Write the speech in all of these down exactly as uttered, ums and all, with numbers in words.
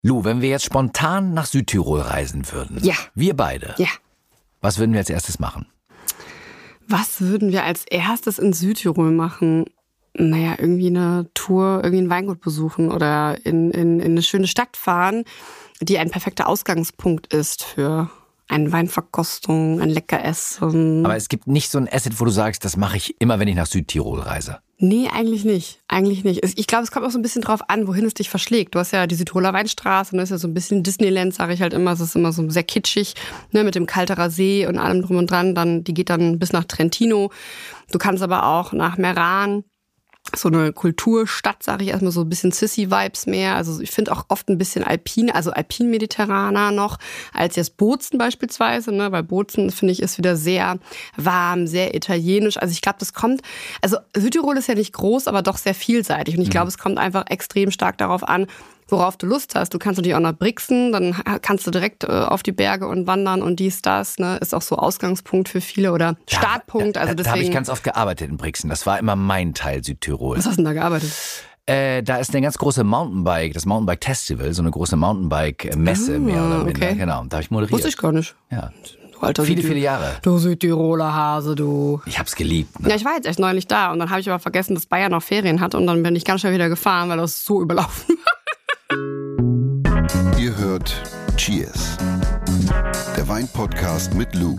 Lu, wenn wir jetzt spontan nach Südtirol reisen würden, ja. wir beide, ja. was würden wir als erstes machen? Was würden wir als erstes in Südtirol machen? Naja, irgendwie eine Tour, irgendwie ein Weingut besuchen oder in, in, in eine schöne Stadt fahren, die ein perfekter Ausgangspunkt ist für eine Weinverkostung, ein Leckeressen. Aber es gibt nicht so ein Asset, wo du sagst, das mache ich immer, wenn ich nach Südtirol reise. Nee, eigentlich nicht. Eigentlich nicht. Ich glaube, es kommt auch so ein bisschen drauf an, wohin es dich verschlägt. Du hast ja die Südtiroler Weinstraße, das ist ja so ein bisschen Disneyland, sage ich halt immer. Es ist immer so sehr kitschig, ne, mit dem Kalterer See und allem drum und dran. Dann, die geht dann bis nach Trentino. Du kannst aber auch nach Meran. So eine Kulturstadt, sage ich erstmal, so ein bisschen Sissy-Vibes mehr. Also ich finde auch oft ein bisschen alpin, also alpin-mediterraner noch, als jetzt Bozen beispielsweise, ne? Weil Bozen, finde ich, ist wieder sehr warm, sehr italienisch. Also ich glaube, das kommt, also Südtirol ist ja nicht groß, aber doch sehr vielseitig. Und ich glaube, es kommt einfach extrem stark darauf an, worauf du Lust hast. Du kannst natürlich auch nach Brixen, dann kannst du direkt äh, auf die Berge und wandern und dies, das, ne, ist auch so Ausgangspunkt für viele oder Startpunkt. Da, da, also deswegen, da habe ich ganz oft gearbeitet in Brixen. Das war immer mein Teil Südtirol. Was hast du denn da gearbeitet? Äh, da ist eine ganz große Mountainbike, das Mountainbike-Festival, so eine große Mountainbike-Messe Ah, mehr oder minder. okay. Genau, da habe ich moderiert. Wusste ich gar nicht. Ja. Du alter Viele, Südtirol- viele Jahre. Du Südtiroler Hase, du. Ich hab's geliebt. Ne? Ja, ich war jetzt echt neulich da und dann habe ich aber vergessen, dass Bayern noch Ferien hat und dann bin ich ganz schnell wieder gefahren, weil das so überlaufen war. Ihr hört Cheers, der Wein-Podcast mit Lu.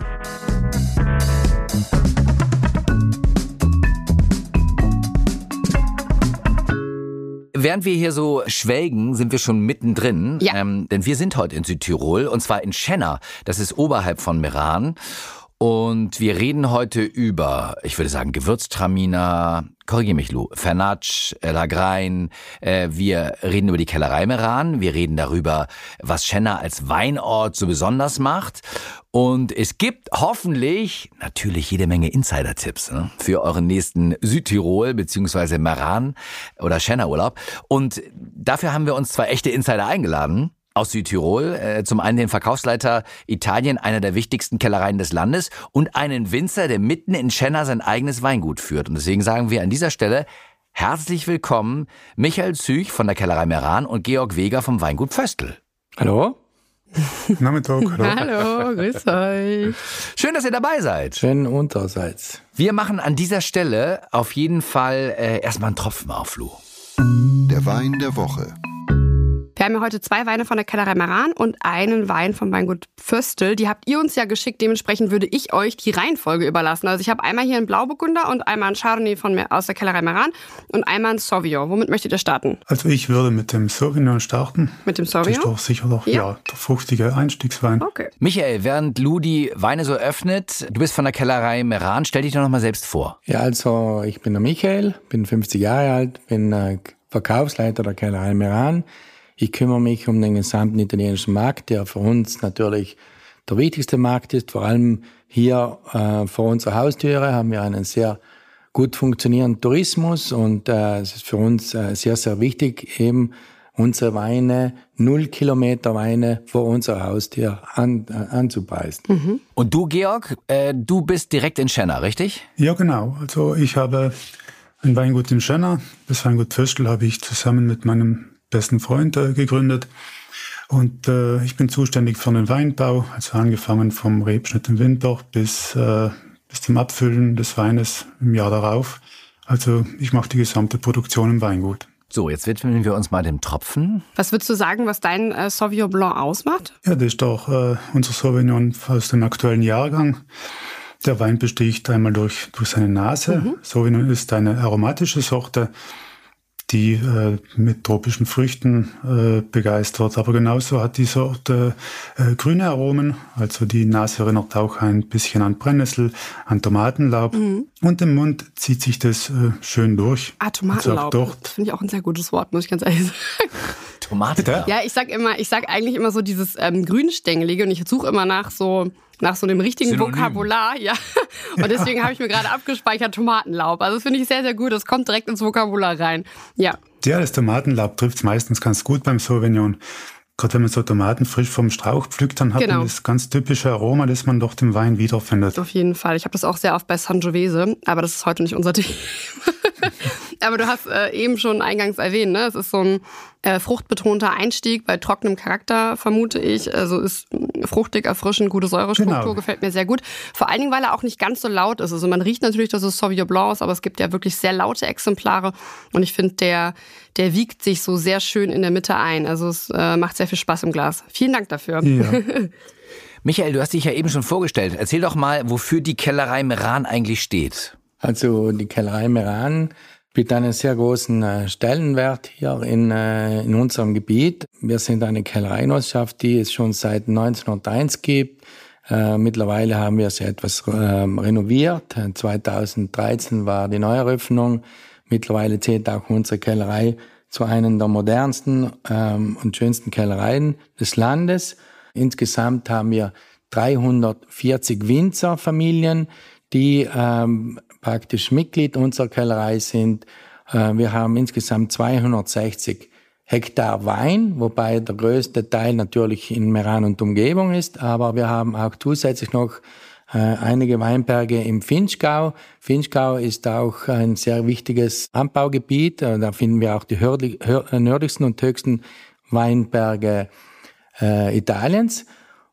Während wir hier so schwelgen, sind wir schon mittendrin. Ja. Ähm, denn wir sind heute in Südtirol und zwar in Schenna. Das ist oberhalb von Meran. Und wir reden heute über, ich würde sagen, Gewürztraminer, korrigiere mich, Lu, Vernatsch, äh, Lagrein. Äh, wir reden über die Kellerei Meran. Wir reden darüber, was Schenna als Weinort so besonders macht. Und es gibt hoffentlich natürlich jede Menge Insider-Tipps, ne, für euren nächsten Südtirol bzw. Meran oder Schenna-Urlaub. Und dafür haben wir uns zwei echte Insider eingeladen. Aus Südtirol, äh, zum einen den Verkaufsleiter Italien, einer der wichtigsten Kellereien des Landes, und einen Winzer, der mitten in Schenna sein eigenes Weingut führt. Und deswegen sagen wir an dieser Stelle herzlich willkommen Michael Züch von der Kellerei Meran und Georg Weger vom Weingut Vöstl. Hallo. Nachmittag, hallo. Hallo, grüß euch. Schön, dass ihr dabei seid. Schön unterseits. Wir machen an dieser Stelle auf jeden Fall äh, erstmal einen Tropfen auf, Lu. Der Wein der Woche. Wir haben ja heute zwei Weine von der Kellerei Meran und einen Wein vom Weingut Vöstl. Die habt ihr uns ja geschickt, dementsprechend würde ich euch die Reihenfolge überlassen. Also ich habe einmal hier einen Blauburgunder und einmal einen Chardonnay von, aus der Kellerei Meran und einmal einen Sauvignon. Womit möchtet ihr starten? Also ich würde mit dem Sauvignon starten. Mit dem Das ist Sauvignon? doch sicher doch, Ja. ja, der fruchtige Einstiegswein. Okay. Michael, während Lu die Weine so öffnet, du bist von der Kellerei Meran, stell dich doch noch mal selbst vor. Ja, also ich bin der Michael, bin fünfzig Jahre alt, bin äh, Verkaufsleiter der Kellerei Meran. Ich kümmere mich um den gesamten italienischen Markt, der für uns natürlich der wichtigste Markt ist. Vor allem hier äh, vor unserer Haustüre haben wir einen sehr gut funktionierenden Tourismus und äh, es ist für uns äh, sehr, sehr wichtig, eben unsere Weine, null Kilometer Weine vor unserer Haustür an, äh, anzupreisen. Mhm. Und du, Georg, äh, du bist direkt in Schenna, richtig? Ja, genau. Also ich habe ein Weingut in Schenna. Das Weingut Vöstl habe ich zusammen mit meinem besten Freund äh, gegründet. Und äh, ich bin zuständig für den Weinbau, also angefangen vom Rebschnitt im Winter bis, äh, bis zum Abfüllen des Weines im Jahr darauf. Also ich mache die gesamte Produktion im Weingut. So, jetzt widmen wir uns mal dem Tropfen. Was würdest du sagen, was dein äh, Sauvignon Blanc ausmacht? Ja, das ist doch äh, unser Sauvignon aus dem aktuellen Jahrgang. Der Wein besticht einmal durch, durch seine Nase. Mhm. Sauvignon ist eine aromatische Sorte, die äh, mit tropischen Früchten äh, begeistert. Aber genauso hat die Sorte äh, grüne Aromen. Also die Nase erinnert auch ein bisschen an Brennnessel, an Tomatenlaub. Mhm. Und im Mund zieht sich das äh, schön durch. Ah, Tomatenlaub. Also Das finde ich auch ein sehr gutes Wort, muss ich ganz ehrlich sagen. Tomate. Ja, ich sag immer, ich sag eigentlich immer so dieses ähm, Grünstängelige und ich suche immer nach so nach so einem richtigen Synonym. Vokabular, ja. Und deswegen habe ich mir gerade abgespeichert Tomatenlaub. Also das finde ich sehr, sehr gut. Das kommt direkt ins Vokabular rein. Ja. Ja, das Tomatenlaub trifft es meistens ganz gut beim Sauvignon. Gerade wenn man so Tomaten frisch vom Strauch pflückt, dann hat Genau. man das ganz typische Aroma, das man doch im Wein wiederfindet. Auf jeden Fall. Ich habe das auch sehr oft bei Sangiovese, aber das ist heute nicht unser Thema. Aber du hast äh, eben schon eingangs erwähnt, ne? Es ist so ein äh, fruchtbetonter Einstieg bei trockenem Charakter, vermute ich. Also ist fruchtig, erfrischend, gute Säurestruktur, genau. Gefällt mir sehr gut. Vor allen Dingen, weil er auch nicht ganz so laut ist. Also man riecht natürlich, dass es Sauvignon Blanc ist, aber es gibt ja wirklich sehr laute Exemplare. Und ich finde, der, der wiegt sich so sehr schön in der Mitte ein. Also es äh, macht sehr viel Spaß im Glas. Vielen Dank dafür. Ja. Michael, du hast dich ja eben schon vorgestellt. Erzähl doch mal, wofür die Kellerei Meran eigentlich steht. Also die Kellerei Meran spielt einen sehr großen Stellenwert hier in, in unserem Gebiet. Wir sind eine Kellereigenossenschaft, die es schon seit neunzehnhunderteins gibt. Äh, mittlerweile haben wir sie etwas äh, renoviert. zweitausenddreizehn war die Neueröffnung. Mittlerweile zählt auch unsere Kellerei zu einer der modernsten ähm, und schönsten Kellereien des Landes. Insgesamt haben wir dreihundertvierzig Winzerfamilien, die ähm, praktisch Mitglied unserer Kellerei sind. Äh, wir haben insgesamt zweihundertsechzig Hektar Wein, wobei der größte Teil natürlich in Meran und Umgebung ist. Aber wir haben auch zusätzlich noch äh, einige Weinberge im Vinschgau. Vinschgau ist auch ein sehr wichtiges Anbaugebiet. Äh, da finden wir auch die hörli- hör- nördlichsten und höchsten Weinberge Äh, Italiens.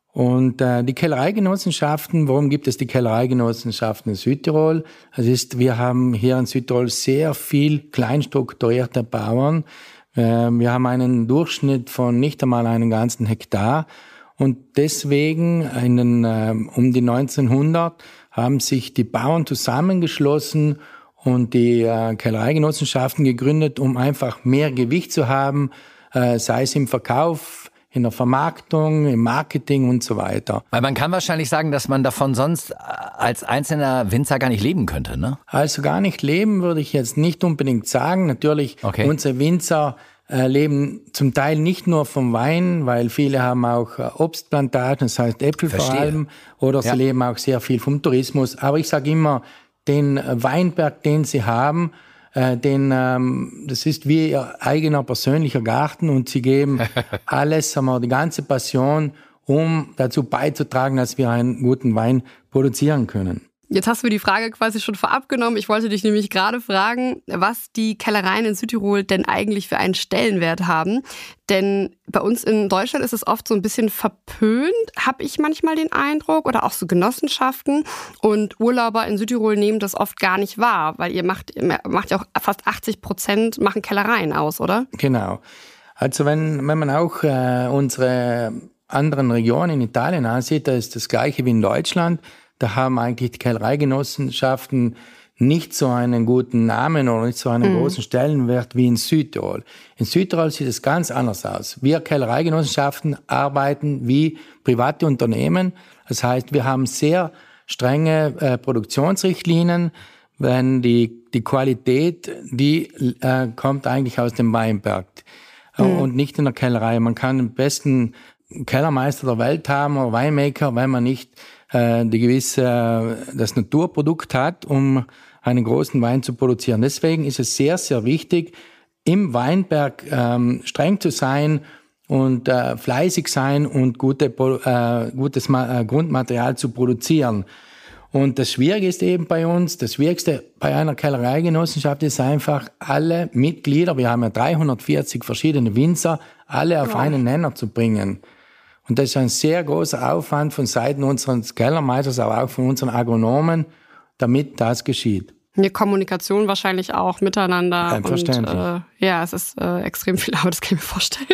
Und äh, die Kellereigenossenschaften, warum gibt es die Kellereigenossenschaften in Südtirol? Es ist, wir haben hier in Südtirol sehr viel kleinstrukturierte Bauern. Äh, wir haben einen Durchschnitt von nicht einmal einem ganzen Hektar. Und deswegen in den, äh, um die neunzehnhundert haben sich die Bauern zusammengeschlossen und die äh, Kellereigenossenschaften gegründet, um einfach mehr Gewicht zu haben, äh, sei es im Verkauf, in der Vermarktung, im Marketing und so weiter. Weil man kann wahrscheinlich sagen, dass man davon sonst als einzelner Winzer gar nicht leben könnte, ne? Also gar nicht leben würde ich jetzt nicht unbedingt sagen. Natürlich, okay. Unsere Winzer äh, leben zum Teil nicht nur vom Wein, weil viele haben auch äh, Obstplantagen, das heißt Äpfel Verstehe. Vor allem, oder ja. sie leben auch sehr viel vom Tourismus. Aber ich sage immer, den Weinberg, den sie haben, Äh, den, ähm, das ist wie ihr eigener persönlicher Garten und sie geben alles, sagen wir, die ganze Passion, um dazu beizutragen, dass wir einen guten Wein produzieren können. Jetzt hast du mir die Frage quasi schon vorab genommen. Ich wollte dich nämlich gerade fragen, was die Kellereien in Südtirol denn eigentlich für einen Stellenwert haben. Denn bei uns in Deutschland ist es oft so ein bisschen verpönt, habe ich manchmal den Eindruck, oder auch so Genossenschaften. Und Urlauber in Südtirol nehmen das oft gar nicht wahr, weil ihr macht, macht ja auch fast achtzig Prozent machen Kellereien aus, oder? Genau. Also wenn, wenn man auch äh, unsere anderen Regionen in Italien ansieht, da ist das Gleiche wie in Deutschland. Da haben eigentlich die Kellereigenossenschaften nicht so einen guten Namen oder nicht so einen mhm. großen Stellenwert wie in Südtirol. In Südtirol sieht es ganz anders aus. Wir Kellereigenossenschaften arbeiten wie private Unternehmen. Das heißt, wir haben sehr strenge äh, Produktionsrichtlinien. Wenn die, die Qualität, die äh, kommt eigentlich aus dem Weinberg äh, mhm. und nicht in der Kellerei. Man kann den besten Kellermeister der Welt haben oder Weinmaker, wenn man nicht die gewisse, das Naturprodukt hat, um einen großen Wein zu produzieren. Deswegen ist es sehr, sehr wichtig, im Weinberg ähm, streng zu sein und äh, fleißig sein und gute, äh, gutes Ma- äh, Grundmaterial zu produzieren. Und das Schwierige ist eben bei uns, das Schwierigste bei einer Kellereigenossenschaft ist einfach, alle Mitglieder, wir haben ja dreihundertvierzig verschiedene Winzer, alle auf einen Nenner zu bringen. Und das ist ein sehr großer Aufwand von Seiten unseres Kellermeisters, aber auch von unseren Agronomen, damit das geschieht. Eine Kommunikation wahrscheinlich auch miteinander. Selbstverständlich. Und, äh, ja, es ist äh, extrem viel Arbeit, das kann ich mir vorstellen.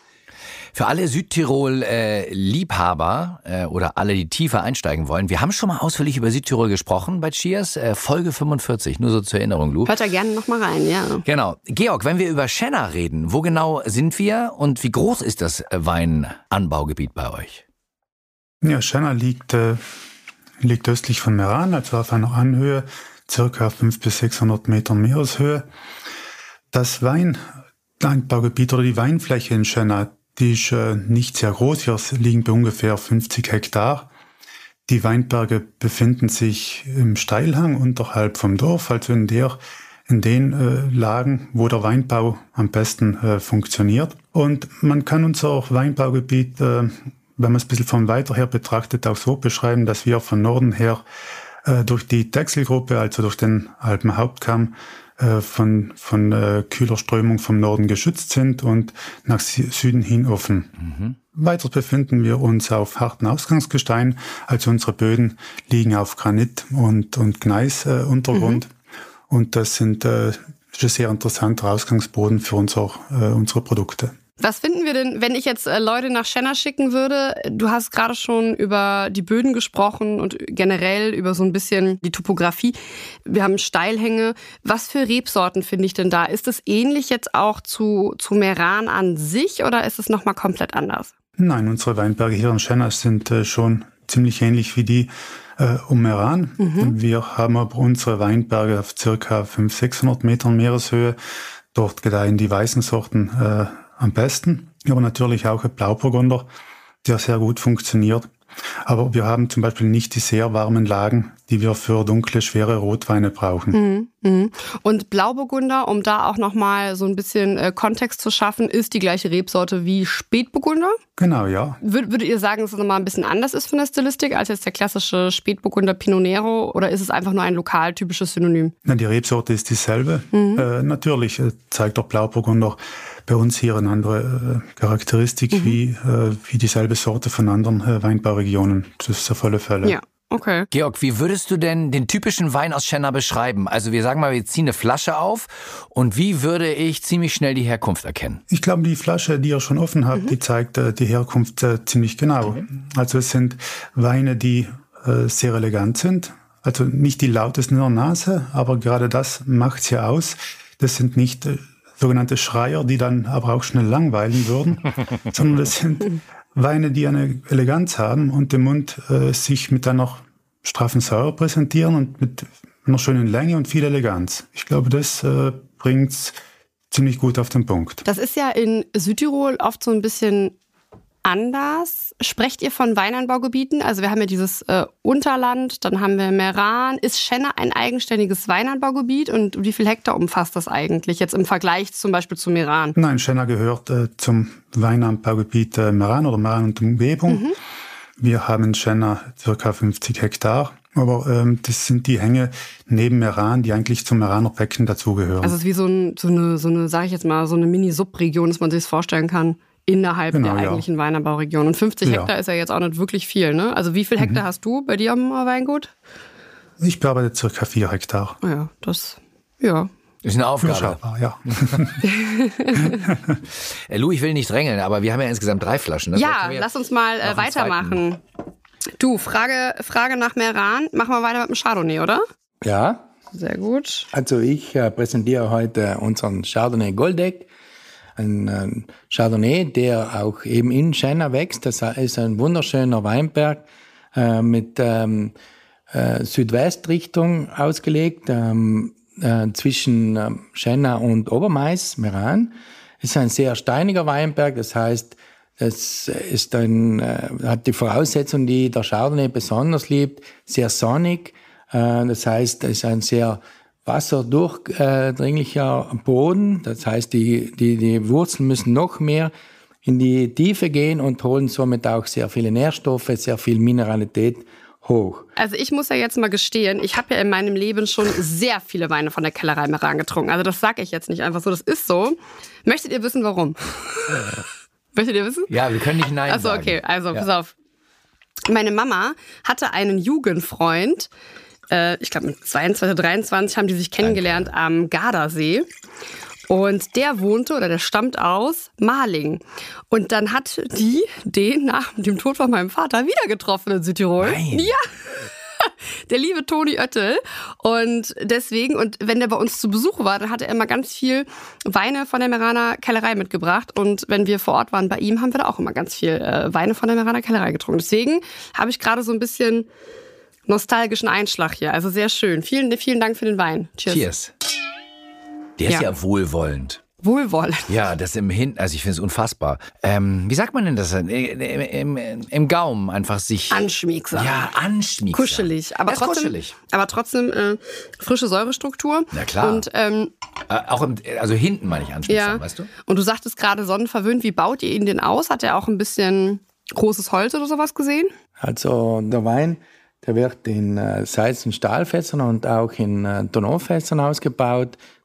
Für alle Südtirol-Liebhaber äh, äh, oder alle, die tiefer einsteigen wollen, wir haben schon mal ausführlich über Südtirol gesprochen bei Cheers, äh, Folge fünfundvierzig, nur so zur Erinnerung, Lu. Hört da gerne noch mal rein, ja. Genau. Georg, wenn wir über Schenna reden, wo genau sind wir und wie groß ist das Weinanbaugebiet bei euch? Ja, Schenna liegt, äh, liegt östlich von Meran, also auf einer Anhöhe, circa fünfhundert bis sechshundert Meter Meereshöhe. Das Weinanbaugebiet oder die Weinfläche in Schenna, die ist äh, nicht sehr groß, hier liegen bei ungefähr fünfzig Hektar. Die Weinberge befinden sich im Steilhang unterhalb vom Dorf, also in der, in den äh, Lagen, wo der Weinbau am besten äh, funktioniert. Und man kann unser Weinbaugebiet, äh, wenn man es ein bisschen von weiter her betrachtet, auch so beschreiben, dass wir von Norden her äh, durch die Texelgruppe, also durch den Alpenhauptkamm, äh, von, von äh, kühler Strömung vom Norden geschützt sind und nach Süden hin offen. Mhm. Weiter befinden wir uns auf harten Ausgangsgestein, also unsere Böden liegen auf Granit und, und Gneisuntergrund. Mhm. Und das sind äh, ist ein sehr interessanter Ausgangsboden für unser, äh, unsere Produkte. Was finden wir denn, wenn ich jetzt äh, Leute nach Schenna schicken würde? Du hast gerade schon über die Böden gesprochen und generell über so ein bisschen die Topografie. Wir haben Steilhänge. Was für Rebsorten finde ich denn da? Ist es ähnlich jetzt auch zu, zu Meran an sich oder ist es nochmal komplett anders? Nein, unsere Weinberge hier in Schenna sind äh, schon ziemlich ähnlich wie die äh, um Meran. Mhm. Wir haben aber unsere Weinberge auf circa fünfhundert, sechshundert Metern Meereshöhe. Dort gedeihen die weißen Sorten äh, am besten, aber natürlich auch ein Blauburgunder, der sehr gut funktioniert. Aber wir haben zum Beispiel nicht die sehr warmen Lagen, die wir für dunkle, schwere Rotweine brauchen. Mhm. Und Blauburgunder, um da auch nochmal so ein bisschen äh, Kontext zu schaffen, ist die gleiche Rebsorte wie Spätburgunder? Genau, ja. Wür- würdet ihr sagen, dass es nochmal ein bisschen anders ist von der Stilistik als jetzt der klassische Spätburgunder Pinot Nero? Oder ist es einfach nur ein lokaltypisches Synonym? Na, die Rebsorte ist dieselbe. Mhm. Äh, natürlich äh, zeigt der Blauburgunder bei uns hier eine andere äh, Charakteristik mhm. wie, äh, wie dieselbe Sorte von anderen äh, Weinbauregionen. Das ist auf alle Fälle. Ja. Okay. Georg, wie würdest du denn den typischen Wein aus Schenna beschreiben? Also wir sagen mal, wir ziehen eine Flasche auf und wie würde ich ziemlich schnell die Herkunft erkennen? Ich glaube, die Flasche, die ihr schon offen habt, mhm. die zeigt äh, die Herkunft äh, ziemlich genau. Mhm. Also es sind Weine, die äh, sehr elegant sind. Also nicht die lautesten in der Nase, aber gerade das macht's ja aus. Das sind nicht äh, sogenannte Schreier, die dann aber auch schnell langweilen würden, sondern das sind Weine, die eine Eleganz haben und im Mund äh, sich mit einer straffen Säure präsentieren und mit einer schönen Länge und viel Eleganz. Ich glaube, das äh, bringt's ziemlich gut auf den Punkt. Das ist ja in Südtirol oft so ein bisschen anders. Sprecht ihr von Weinanbaugebieten? Also wir haben ja dieses äh, Unterland, dann haben wir Meran. Ist Schenna ein eigenständiges Weinanbaugebiet und wie viel Hektar umfasst das eigentlich jetzt im Vergleich zum Beispiel zu Meran? Nein, Schenna gehört äh, zum Weinanbaugebiet äh, Meran oder Meran und Umgebung. Mhm. Wir haben in Schenna ca. fünfzig Hektar. Aber ähm, das sind die Hänge neben Meran, die eigentlich zum Meraner Becken dazugehören. Also es ist wie so, ein, so eine, so eine, sag ich jetzt mal, so eine Mini-Subregion, dass man sich das vorstellen kann. Innerhalb genau, der eigentlichen ja. Weinanbauregion. Und fünfzig ja. Hektar ist ja jetzt auch nicht wirklich viel, ne? Also wie viel Hektar mhm. hast du bei dir am Weingut? Ich bearbeite circa vier Hektar. Oh ja, das, ja. Ist eine Aufgabe. Ja. Lou, ich will nicht drängeln, aber wir haben ja insgesamt drei Flaschen. Ne? Ja, lass uns mal äh, weitermachen. Du, Frage, Frage nach Meran. Machen wir weiter mit dem Chardonnay, oder? Ja. Sehr gut. Also ich äh, präsentiere heute unseren Chardonnay Goldeck. Ein äh, Chardonnay, der auch eben in Schenna wächst. Das ist ein wunderschöner Weinberg äh, mit ähm, äh, Südwestrichtung ausgelegt, ähm, äh, zwischen äh, Schenna und Obermais, Meran. Es ist ein sehr steiniger Weinberg, das heißt, es ist ein, äh, hat die Voraussetzungen, die der Chardonnay besonders liebt, sehr sonnig. Äh, das heißt, es ist ein sehr wasserdurchdringlicher Boden. Das heißt, die, die, die Wurzeln müssen noch mehr in die Tiefe gehen und holen somit auch sehr viele Nährstoffe, sehr viel Mineralität hoch. Also ich muss ja jetzt mal gestehen, ich habe ja in meinem Leben schon sehr viele Weine von der Kellerei Meran getrunken. Also das sage ich jetzt nicht einfach so, das ist so. Möchtet ihr wissen, warum? Möchtet ihr wissen? Ja, wir können nicht nein Achso, sagen. okay, also ja. pass auf. Meine Mama hatte einen Jugendfreund, ich glaube mit zweiundzwanzig, dreiundzwanzig haben die sich kennengelernt am Gardasee. Und der wohnte oder der stammt aus Marling. Und dann hat die den nach dem Tod von meinem Vater wieder getroffen in Südtirol. Nein. Ja. Der liebe Toni Oettel. Und deswegen, und wenn der bei uns zu Besuch war, dann hat er immer ganz viel Weine von der Meraner Kellerei mitgebracht. Und wenn wir vor Ort waren bei ihm, haben wir da auch immer ganz viel äh, Weine von der Meraner Kellerei getrunken. Deswegen habe ich gerade so ein bisschen nostalgischen Einschlag hier. Also sehr schön. Vielen, vielen Dank für den Wein. Cheers. Cheers. Der ist ja, ja wohlwollend. Wohlwollend. Ja, das im Hin, also ich finde es unfassbar. Ähm, wie sagt man denn das? Im, im, im Gaumen einfach sich... Anschmiegsam. Ja, anschmiegsam. Kuschelig. Aber das trotzdem, kuschelig. Aber trotzdem äh, frische Säurestruktur. Na klar. Und, ähm, äh, auch im, also hinten meine ich anschmiegsam, ja. weißt du? Und du sagtest gerade sonnenverwöhnt. Wie baut ihr ihn denn aus? Hat er auch ein bisschen großes Holz oder sowas gesehen? Also der Wein... Der wird in äh, Salz- und Stahlfässern und auch in äh, Tonneaufässern ausgebaut.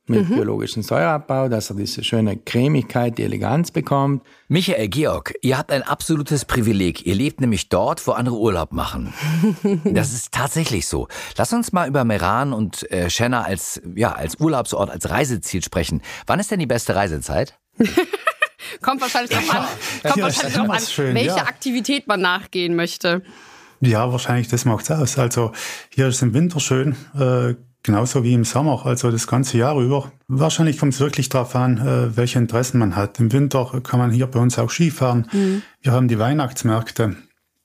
mit Mhm. biologischem Säureabbau, dass er diese schöne Cremigkeit, die Eleganz bekommt. Michael, Georg, ihr habt ein absolutes Privileg. Ihr lebt nämlich dort, wo andere Urlaub machen. Das ist tatsächlich so. Lass uns mal über Meran und äh, Schenna als, ja, als Urlaubsort, als Reiseziel sprechen. Wann ist denn die beste Reisezeit? Kommt wahrscheinlich drauf an, kommt Ja, wahrscheinlich das drauf an ist schön, welche ja. Aktivität man nachgehen möchte. Ja, wahrscheinlich, das macht's aus. Also hier ist es im Winter schön, äh, genauso wie im Sommer, also das ganze Jahr über. Wahrscheinlich kommt es wirklich darauf an, äh, welche Interessen man hat. Im Winter kann man hier bei uns auch Skifahren. Mhm. Wir haben die Weihnachtsmärkte.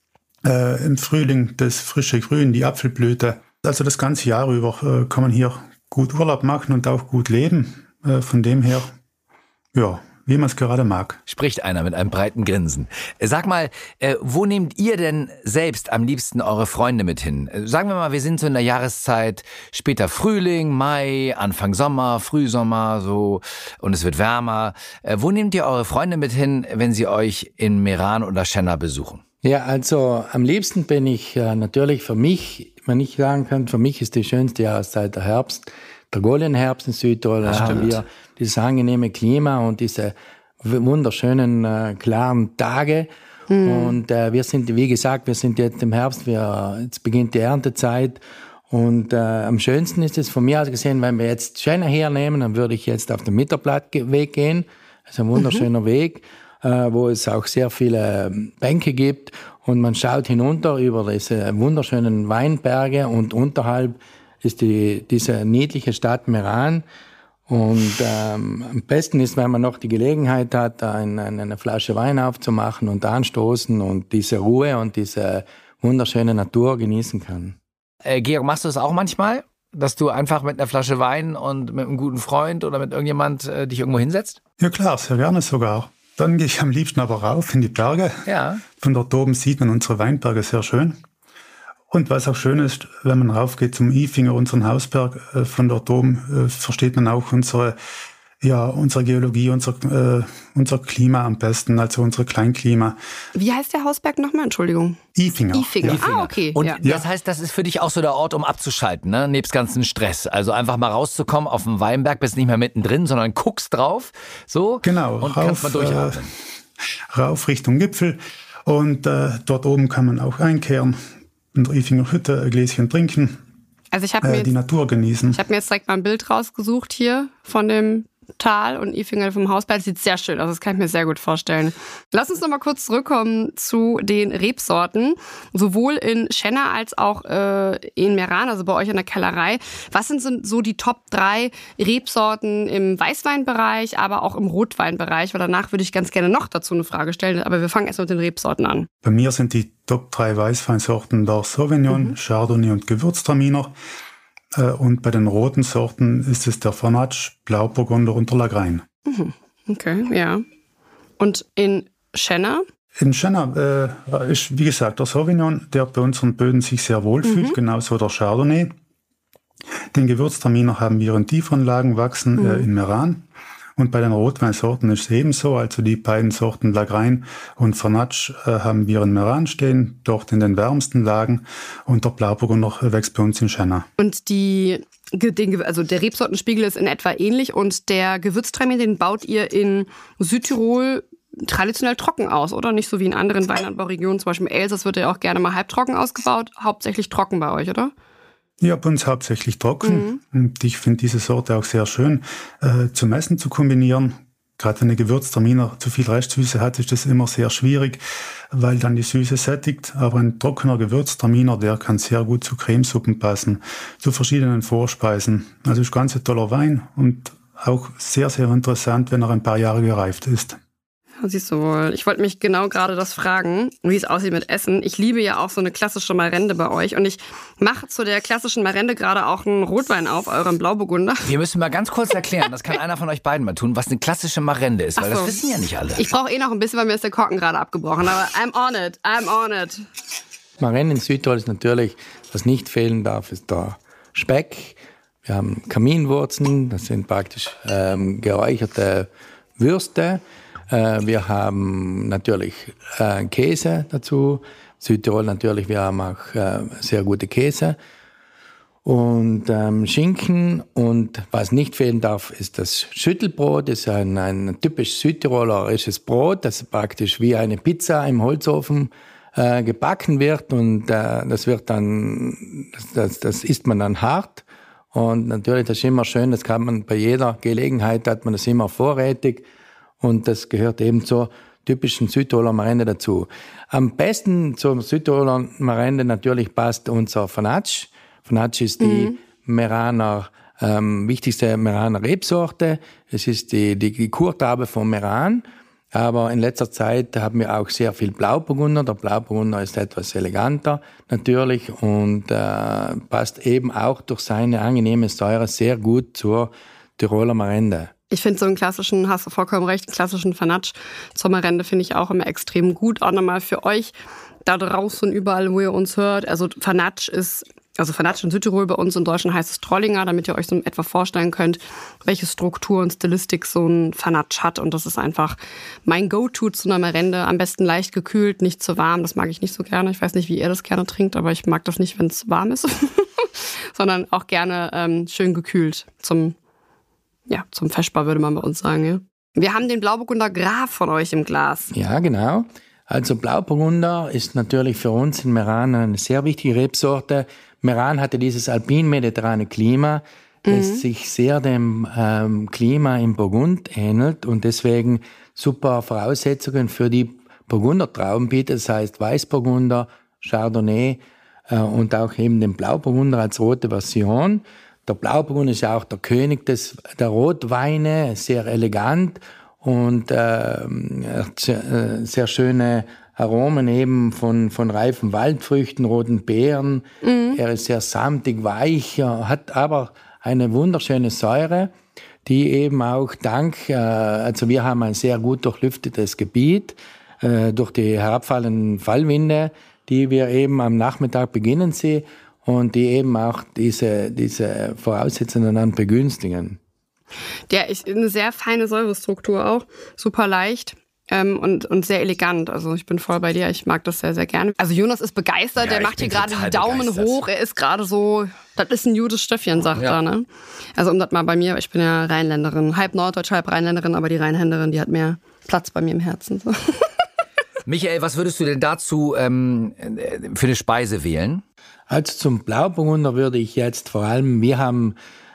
Äh, Im Frühling das frische Grün, die Apfelblüte. Also das ganze Jahr über äh, kann man hier gut Urlaub machen und auch gut leben. Äh, von dem her, ja, wie man es gerade mag. Spricht einer mit einem breiten Grinsen. Sag mal, äh, wo nehmt ihr denn selbst am liebsten eure Freunde mit hin? Äh, sagen wir mal, wir sind so in der Jahreszeit später Frühling, Mai, Anfang Sommer, Frühsommer, so, und es wird wärmer. Äh, wo nehmt ihr eure Freunde mit hin, wenn sie euch in Meran oder Schenna besuchen? Ja, also am liebsten bin ich äh, natürlich für mich, wenn ich sagen kann, für mich ist die schönste Jahreszeit der Herbst. Der Golienherbst in Südtirol, da haben wir dieses angenehme Klima und diese wunderschönen, äh, klaren Tage. Mhm. Und äh, wir sind, wie gesagt, wir sind jetzt im Herbst, wir, jetzt beginnt die Erntezeit. Und äh, am schönsten ist es von mir aus gesehen, wenn wir jetzt Schenna hernehmen, dann würde ich jetzt auf den Mitterblattweg gehen. Das ist ein wunderschöner mhm. Weg, äh, wo es auch sehr viele Bänke gibt. Und man schaut hinunter über diese wunderschönen Weinberge und unterhalb ist die, diese niedliche Stadt Meran. Und ähm, am besten ist, wenn man noch die Gelegenheit hat, ein, eine Flasche Wein aufzumachen und anstoßen und diese Ruhe und diese wunderschöne Natur genießen kann. Äh, Georg, machst du das auch manchmal? Dass du einfach mit einer Flasche Wein und mit einem guten Freund oder mit irgendjemand äh, dich irgendwo hinsetzt? Ja klar, sehr gerne sogar. Dann gehe ich am liebsten aber rauf in die Berge. Ja. Von dort oben sieht man unsere Weinberge sehr schön. Und was auch schön ist, wenn man raufgeht zum Ifinger, unseren Hausberg, äh, von dort oben äh, versteht man auch unsere, ja, unsere Geologie, unser, äh, unser Klima am besten, also unsere Kleinklima. Wie heißt der Hausberg nochmal? Entschuldigung. Ifinger. Ifinger. Ifinger. Ah, okay. Und ja. das heißt, das ist für dich auch so der Ort, um abzuschalten, ne? Nebst ganzen Stress. Also einfach mal rauszukommen auf den Weinberg, bist nicht mehr mittendrin, sondern guckst drauf, so. Genau. Und rauf, kannst mal durchatmen. Äh, rauf Richtung Gipfel. Und äh, dort oben kann man auch einkehren. In der Ifinger Hütte ein Gläschen trinken, also ich mir äh, die jetzt, Natur genießen. Ich habe mir jetzt direkt mal ein Bild rausgesucht hier von dem Tal und Ifinger vom Hausberg. Das sieht sehr schön aus, das kann ich mir sehr gut vorstellen. Lass uns noch mal kurz zurückkommen zu den Rebsorten, sowohl in Schenna als auch äh, in Meran, also bei euch in der Kellerei. Was sind so die Top drei Rebsorten im Weißweinbereich, aber auch im Rotweinbereich? Weil danach würde ich ganz gerne noch dazu eine Frage stellen, aber wir fangen erst mit den Rebsorten an. Bei mir sind die Top drei Weißweinsorten der Sauvignon, mhm. Chardonnay und Gewürztraminer. Und bei den roten Sorten ist es der Grenache, Blauburgunder und der Lagrein. Mhm. Okay, ja. Und in Schenna? In Schenna äh, ist, wie gesagt, der Sauvignon, der bei unseren Böden sich sehr wohlfühlt, mhm. genauso der Chardonnay. Den Gewürztraminer haben wir in tieferen Lagen wachsen, mhm. äh, in Meran. Und bei den Rotweinsorten ist es ebenso. Also die beiden Sorten Lagrein und Grenache äh, haben wir in Meran stehen, dort in den wärmsten Lagen. Und der Blauburgunder wächst bei uns in Schenna. Und die, den, also der Rebsortenspiegel ist in etwa ähnlich. Und der Gewürztraminer, den baut ihr in Südtirol traditionell trocken aus, oder? Nicht so wie in anderen Weinanbauregionen, zum Beispiel im Elsass wird ja auch gerne mal halbtrocken ausgebaut. Hauptsächlich trocken bei euch, oder? Ja, bei uns hauptsächlich trocken. Mhm. Und ich finde diese Sorte auch sehr schön äh, zum Essen zu kombinieren. Gerade wenn eine Gewürztraminer zu viel Restsüße hat, ist das immer sehr schwierig, weil dann die Süße sättigt. Aber ein trockener Gewürztraminer, der kann sehr gut zu Cremesuppen passen, zu verschiedenen Vorspeisen. Also ist ganz ein toller Wein und auch sehr, sehr interessant, wenn er ein paar Jahre gereift ist. Siehst du wohl. Ich wollte mich genau gerade das fragen, wie es aussieht mit Essen. Ich liebe ja auch so eine klassische Marende bei euch und ich mache zu der klassischen Marende gerade auch einen Rotwein auf, euren Blauburgunder. Wir müssen mal ganz kurz erklären, das kann einer von euch beiden mal tun, was eine klassische Marende ist, weil so. Das wissen ja nicht alle. Ich brauche eh noch ein bisschen, weil mir ist der Korken gerade abgebrochen, aber I'm on it, I'm on it. Marende in Südtirol ist natürlich, was nicht fehlen darf, ist der Speck. Wir haben Kaminwurzeln, das sind praktisch ähm, geräucherte Würste. Wir haben natürlich äh, Käse dazu. Südtirol natürlich, wir haben auch äh, sehr gute Käse. und ähm, Schinken. Und was nicht fehlen darf, ist das Schüttelbrot. Das ist ein, ein typisch südtirolerisches Brot, das praktisch wie eine Pizza im Holzofen äh, gebacken wird. Und äh, das wird dann, das, das, das isst man dann hart. Und natürlich, das ist immer schön, das kann man bei jeder Gelegenheit, hat man das immer vorrätig. Und das gehört eben zur typischen Südtiroler Marende dazu. Am besten zur Südtiroler Marende natürlich passt unser Fenatsch. Fenatsch ist die mhm. Meraner, ähm, wichtigste Meraner Rebsorte. Es ist die, die, die Kurtraube von Meran. Aber in letzter Zeit haben wir auch sehr viel Blauburgunder. Der Blauburgunder ist etwas eleganter natürlich und äh, passt eben auch durch seine angenehme Säure sehr gut zur Tiroler Marende. Ich finde so einen klassischen, hast du vollkommen recht, einen klassischen Fenatsch zur Marende finde ich auch immer extrem gut. Auch nochmal für euch da draußen überall, wo ihr uns hört. Also Fenatsch ist... Also Fenatsch in Südtirol, bei uns in Deutschland heißt es Trollinger, damit ihr euch so etwa vorstellen könnt, welche Struktur und Stilistik so ein Fenatsch hat. Und das ist einfach mein Go-To zu einer Marende. Am besten leicht gekühlt, nicht zu warm. Das mag ich nicht so gerne. Ich weiß nicht, wie ihr das gerne trinkt, aber ich mag das nicht, wenn es warm ist. Sondern auch gerne ähm, schön gekühlt. Zum, ja, zum Feschbar würde man bei uns sagen. Ja. Wir haben den Blauburgunder Graf von euch im Glas. Ja, genau. Also Blauburgunder ist natürlich für uns in Meran eine sehr wichtige Rebsorte. Meran hatte dieses alpin-mediterrane Klima, das mhm. sich sehr dem ähm, Klima im Burgund ähnelt und deswegen super Voraussetzungen für die Burgundertrauben bietet. Das heißt Weißburgunder, Chardonnay äh, und auch eben den Blauburgunder als rote Version. Der Blauburgunder ist ja auch der König des, der Rotweine, sehr elegant und äh, sehr schöne Aromen eben von, von reifen Waldfrüchten, roten Beeren. Mhm. Er ist sehr samtig, weich, hat aber eine wunderschöne Säure, die eben auch dank, äh, also wir haben ein sehr gut durchlüftetes Gebiet, äh, durch die herabfallenden Fallwinde, die wir eben am Nachmittag beginnen sie und die eben auch diese, diese Voraussetzungen dann begünstigen. Der ist eine sehr feine Säurestruktur auch, super leicht. Ähm, und, und sehr elegant. Also ich bin voll bei dir. Ich mag das sehr, sehr gerne. Also Jonas ist begeistert. Ja, der macht hier gerade die Daumen begeistert. Hoch. Er ist gerade so, das ist ein gutes Stöffchen, sagt ja. er. Ne? Also um das mal bei mir, ich bin ja Rheinländerin. Halb Norddeutsch, halb Rheinländerin, aber die Rheinhänderin, die hat mehr Platz bei mir im Herzen. So. Michael, was würdest du denn dazu ähm, für eine Speise wählen? Also zum Blauburgunder würde ich jetzt vor allem, wir haben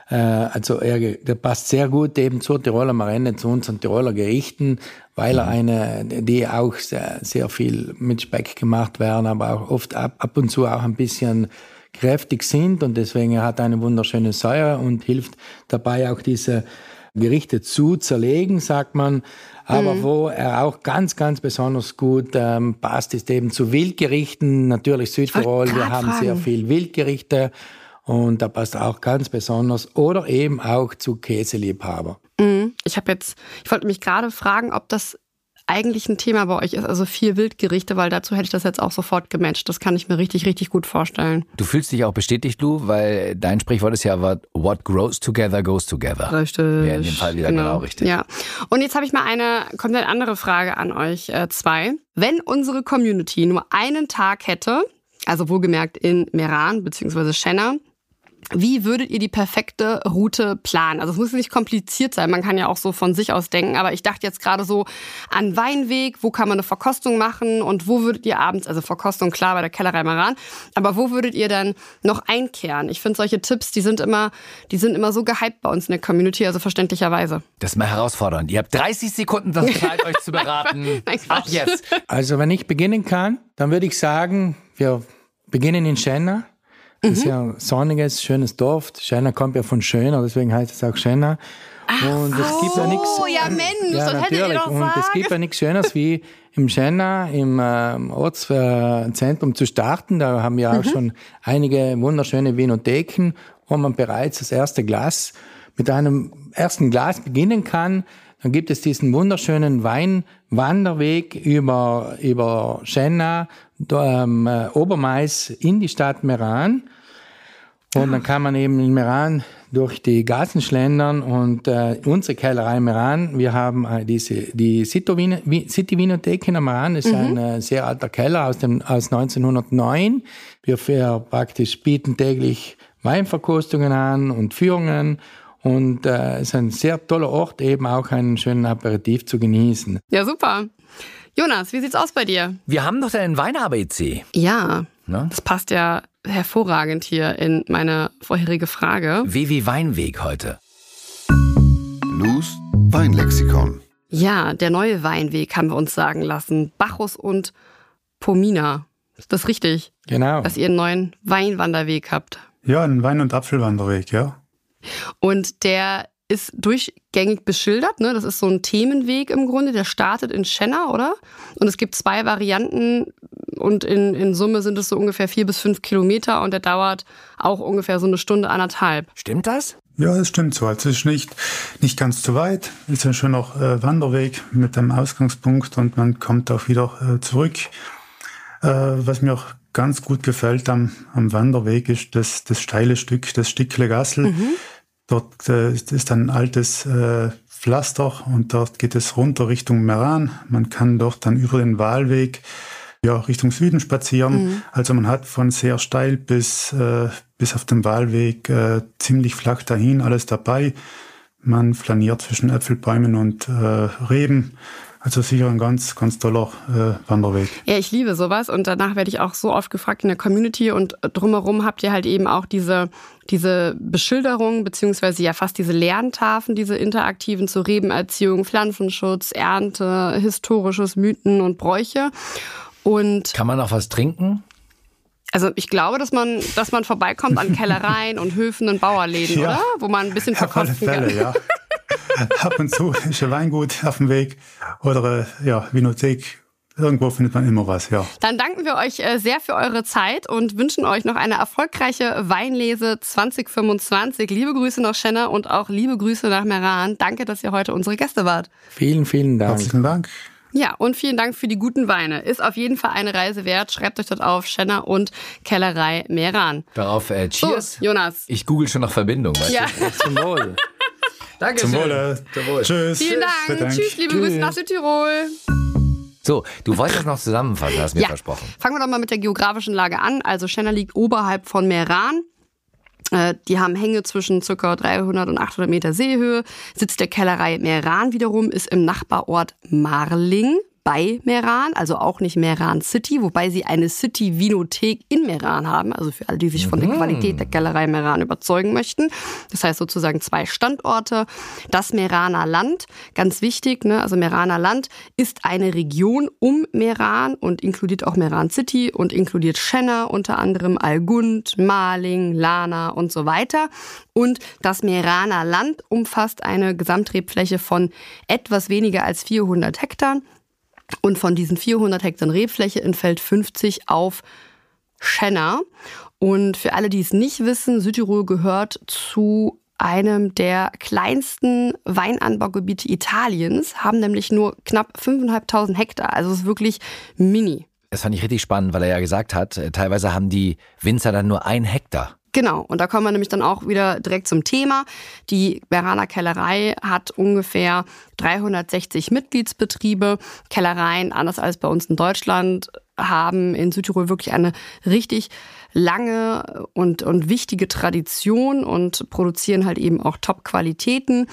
Also er, der passt sehr gut eben zur Tiroler Marende, zu unseren Tiroler Gerichten, weil er eine, die auch sehr, sehr viel mit Speck gemacht werden, aber auch oft ab, ab und zu auch ein bisschen kräftig sind und deswegen hat er eine wunderschöne Säure und hilft dabei auch diese Gerichte zu zerlegen, sagt man. Aber mhm. wo er auch ganz, ganz besonders gut ähm, passt, ist eben zu Wildgerichten. Natürlich Südtirol, wir haben fragen. sehr viel Wildgerichte. Und da passt auch ganz besonders. Oder eben auch zu Käseliebhaber. Ich habe jetzt, ich wollte mich gerade fragen, ob das eigentlich ein Thema bei euch ist, also viel Wildgerichte, weil dazu hätte ich das jetzt auch sofort gematcht. Das kann ich mir richtig, richtig gut vorstellen. Du fühlst dich auch bestätigt, Lou, weil dein Sprichwort ist ja, what grows together goes together. Richtig. Ja, in dem Fall wieder genau, genau richtig. Ja. Und jetzt habe ich mal eine komplett andere Frage an euch äh, zwei. Wenn unsere Community nur einen Tag hätte, also wohlgemerkt in Meran bzw. Schenna, wie würdet ihr die perfekte Route planen? Also es muss nicht kompliziert sein, man kann ja auch so von sich aus denken, aber ich dachte jetzt gerade so an Weinweg, wo kann man eine Verkostung machen und wo würdet ihr abends, also Verkostung klar bei der Kellerei Meran, aber wo würdet ihr dann noch einkehren? Ich finde solche Tipps, die sind immer, die sind immer so gehypt bei uns in der Community, also verständlicherweise. Das ist mal herausfordernd. Ihr habt dreißig Sekunden Zeit, euch zu beraten. Nein, Ab jetzt. Also wenn ich beginnen kann, dann würde ich sagen, wir beginnen in Schenna. Das ist ja ein sonniges, schönes Dorf. Schenna kommt ja von Schöner, deswegen heißt es auch Schenna. Ach und es gibt ja nichts. Oh, ja Mensch, ja, das hättet ihr doch Und sagen. es gibt ja nichts Schöneres wie im Schenna, im äh, Ortszentrum zu starten. Da haben wir auch mhm. schon einige wunderschöne Vinotheken, wo man bereits das erste Glas mit einem ersten Glas beginnen kann. Dann gibt es diesen wunderschönen Weinwanderweg über, über Schenna, ähm, äh, Obermais in die Stadt Meran. Und dann kann man eben in Meran durch die Gassen schlendern und äh, unsere Kellerei Meran, wir haben äh, diese, die City-Vinothek in Meran, das ist mhm. ein äh, sehr alter Keller aus, dem, aus neunzehnhundertneun. Wir für praktisch bieten täglich Weinverkostungen an und Führungen. Und äh, es ist ein sehr toller Ort, eben auch einen schönen Aperitif zu genießen. Ja, super. Jonas, wie sieht's aus bei dir? Wir haben doch deinen Wein-A B C. Ja, Na? das passt ja hervorragend hier in meine vorherige Frage. W wie Weinweg heute. Lus Weinlexikon. Ja, der neue Weinweg haben wir uns sagen lassen. Bacchus und Pomina. Ist das richtig? Genau. Dass ihr einen neuen Weinwanderweg habt. Ja, ein Wein- und Apfelwanderweg, ja. Und der ist durchgängig beschildert, ne? Das ist so ein Themenweg im Grunde, der startet in Schenna, oder? Und es gibt zwei Varianten und in, in Summe sind es so ungefähr vier bis fünf Kilometer und der dauert auch ungefähr so eine Stunde, anderthalb. Stimmt das? Ja, das stimmt so. Also es ist nicht, nicht ganz zu weit. Es ist ein schöner äh, Wanderweg mit einem Ausgangspunkt und man kommt auch wieder äh, zurück. Äh, was mir auch ganz gut gefällt am, am Wanderweg ist das, das steile Stück, das Stickle Gassel. Mhm. Dort äh, ist ein altes äh, Pflaster und dort geht es runter Richtung Meran. Man kann dort dann über den Wahlweg ja, Richtung Süden spazieren. Mhm. Also man hat von sehr steil bis, äh, bis auf den Wahlweg äh, ziemlich flach dahin alles dabei. Man flaniert zwischen Äpfelbäumen und äh, Reben. Also sicher ein ganz, ganz toller äh, Wanderweg. Ja, ich liebe sowas und danach werde ich auch so oft gefragt in der Community und drumherum habt ihr halt eben auch diese, diese Beschilderung beziehungsweise ja fast diese Lerntafeln, diese interaktiven zur Rebenerziehung, Pflanzenschutz, Ernte, historisches, Mythen und Bräuche. Und kann man auch was trinken? Also ich glaube, dass man, dass man vorbeikommt an Kellereien und Höfen und Bauerläden, ja, oder? Wo man ein bisschen verkosten Fälle, kann. Ja. Ab und zu ist ein Weingut auf dem Weg oder ja, Winothek. Irgendwo findet man immer was, ja. Dann danken wir euch sehr für eure Zeit und wünschen euch noch eine erfolgreiche Weinlese zwanzig fünfundzwanzig. Liebe Grüße nach Schenna und auch liebe Grüße nach Meran. Danke, dass ihr heute unsere Gäste wart. Vielen, vielen Dank. Herzlichen Dank. Ja, und vielen Dank für die guten Weine. Ist auf jeden Fall eine Reise wert. Schreibt euch dort auf, Schenna und Kellerei Meran. Darauf äh, Cheers. So, Jonas. Ich google schon nach Verbindung. Weißt ja. du? Zum Wohl. Danke Zum schön. Wohle. Zum Wohl. Tschüss. Vielen Dank. Dank. Tschüss, liebe Tschüss. Grüße nach Südtirol. So, du wolltest das noch zusammenfassen, hast mir Ja. versprochen. Fangen wir doch mal mit der geografischen Lage an. Also Schenna liegt oberhalb von Meran. Äh, Die haben Hänge zwischen ca. dreihundert und achthundert Meter Seehöhe. Sitz der Kellerei Meran wiederum ist im Nachbarort Marling bei Meran, also auch nicht Meran City, wobei sie eine City-Vinothek in Meran haben, also für alle, die sich von der Qualität der Kellerei Meran überzeugen möchten. Das heißt sozusagen zwei Standorte. Das Meraner Land, ganz wichtig, ne? Also Meraner Land ist eine Region um Meran und inkludiert auch Meran City und inkludiert Schenna, unter anderem Algund, Marling, Lana und so weiter. Und das Meraner Land umfasst eine Gesamtrebfläche von etwas weniger als vierhundert Hektar. Und von diesen vierhundert Hektar Rebfläche entfällt fünfzig auf Schenna. Und für alle, die es nicht wissen, Südtirol gehört zu einem der kleinsten Weinanbaugebiete Italiens, haben nämlich nur knapp fünftausendfünfhundert Hektar. Also es ist wirklich mini. Das fand ich richtig spannend, weil er ja gesagt hat, äh, teilweise haben die Winzer dann nur ein Hektar. Genau, und da kommen wir nämlich dann auch wieder direkt zum Thema. Die Meraner Kellerei hat ungefähr dreihundertsechzig Mitgliedsbetriebe. Kellereien, anders als bei uns in Deutschland, haben in Südtirol wirklich eine richtig lange und, und wichtige Tradition und produzieren halt eben auch Top-Qualitäten.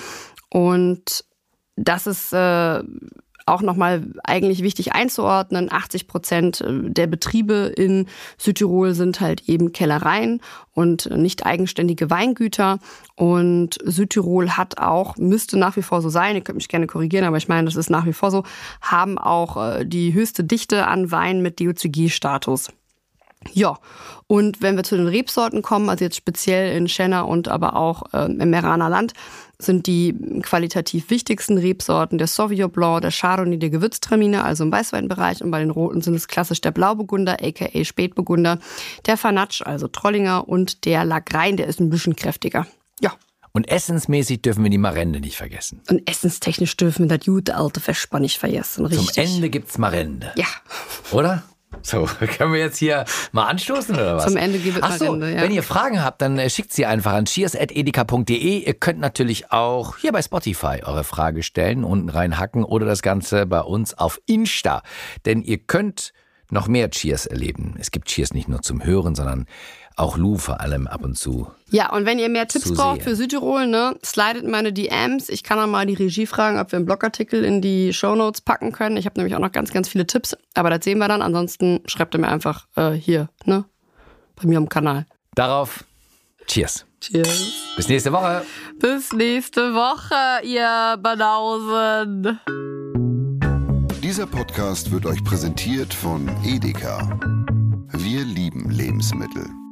Und das ist äh, auch nochmal eigentlich wichtig einzuordnen. achtzig Prozent der Betriebe in Südtirol sind halt eben Kellereien und nicht eigenständige Weingüter. Und Südtirol hat auch, müsste nach wie vor so sein, ihr könnt mich gerne korrigieren, aber ich meine, das ist nach wie vor so, haben auch die höchste Dichte an Wein mit D O C G-Status. Ja, und wenn wir zu den Rebsorten kommen, also jetzt speziell in Schenna und aber auch äh, im Meraner Land, sind die qualitativ wichtigsten Rebsorten der Sauvignon Blanc, der Chardonnay, der Gewürztraminer, also im Weißweinbereich. Und bei den Roten sind es klassisch der Blauburgunder, aka Spätburgunder, der Fanatsch, also Trollinger und der Lagrein, der ist ein bisschen kräftiger. Ja. Und essensmäßig dürfen wir die Marende nicht vergessen. Und essenstechnisch dürfen wir das gute alte Vesper nicht vergessen, richtig. Zum Ende gibt's Marende. Ja. Oder? So, können wir jetzt hier mal anstoßen oder was? Zum Ende gibt es Ach so, Marende, ja. Wenn ihr Fragen habt, dann äh, schickt sie einfach an cheers at edeka punkt de. Ihr könnt natürlich auch hier bei Spotify eure Frage stellen, unten reinhacken oder das Ganze bei uns auf Insta. Denn ihr könnt noch mehr Cheers erleben. Es gibt Cheers nicht nur zum Hören, sondern auch Lou vor allem ab und zu. Ja, und wenn ihr mehr Tipps braucht sehen. für Südtirol, ne, slidet meine D Ms. Ich kann auch mal die Regie fragen, ob wir einen Blogartikel in die Shownotes packen können. Ich habe nämlich auch noch ganz, ganz viele Tipps, aber das sehen wir dann. Ansonsten schreibt ihr mir einfach äh, hier, ne, bei mir am Kanal. Darauf Cheers. Cheers. Bis nächste Woche. Bis nächste Woche, ihr Banausen. Dieser Podcast wird euch präsentiert von Edeka. Wir lieben Lebensmittel.